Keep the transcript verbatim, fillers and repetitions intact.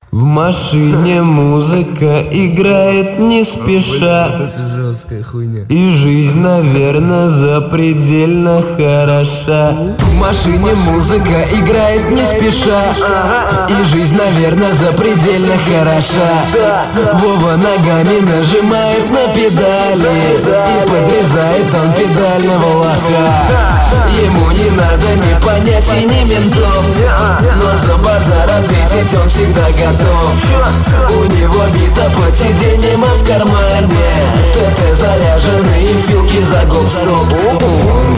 В машине музыка играет не спеша. Вот это жесткая хуйня. И жизнь, наверное, запредельно хороша. В машине музыка играет не спеша. И жизнь, наверное, запредельно хороша. Вова ногами нажимает на педали, и подрезает он педального лоха. Ему не надо ни понятий, ни ментов, но за базар ответить он всегда готов. У него бита под сиденьем, а в кармане ТТ заряженный и филки за гоп-стоп.